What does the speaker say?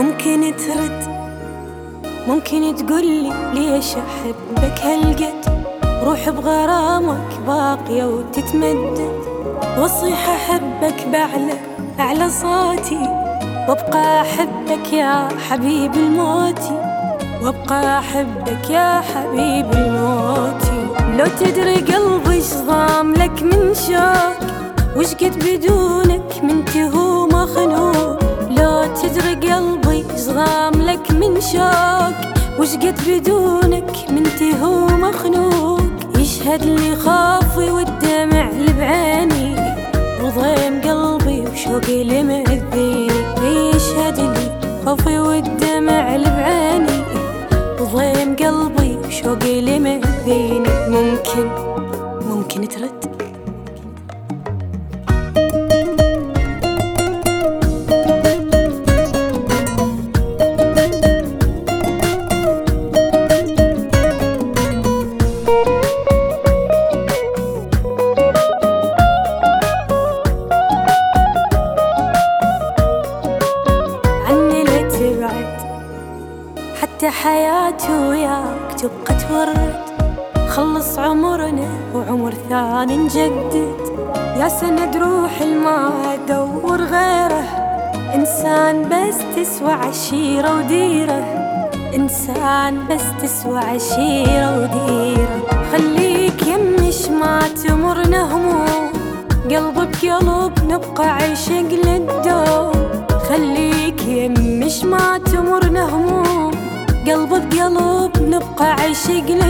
ممكن ترد، ممكن تقولي ليش أحبك هالقد، روح بغرامك باقية وتتمدد، واصيح أحبك بأعلى صوتي، وابقى أحبك يا حبيب الموتي، وابقى أحبك يا حبيب الموتي. لو تدري قلبي شضام لك من شوق، وش قد بدونك من تهو مخنوق. لو تدري قلبي شضام لك من شوق، وش قد بدونك من تهو مخنوق. يشهد لي خوفي والدمع اللي بعيني، وضيم قلبي وشوقي اللي مأذيني. يشهد لي خوفي والدمع اللي بعيني، وضيم قلبي وشوقي اللي مأذيني. ممكن ترد. حتى حياتي وياك تبقى تورد، خلص عمرنا وعمر ثاني نجدد. يا سند روح ما ادور غيره، انسان بس تسوى عشيرة وديره، انسان بس تسوى عشيرة وديره. خليك يمش ما تمرنا هموم، قلب بقلب نبقى عشق للدوم. خليك يمش ما تمرنا هموم، قلب بقلب نبقى عشق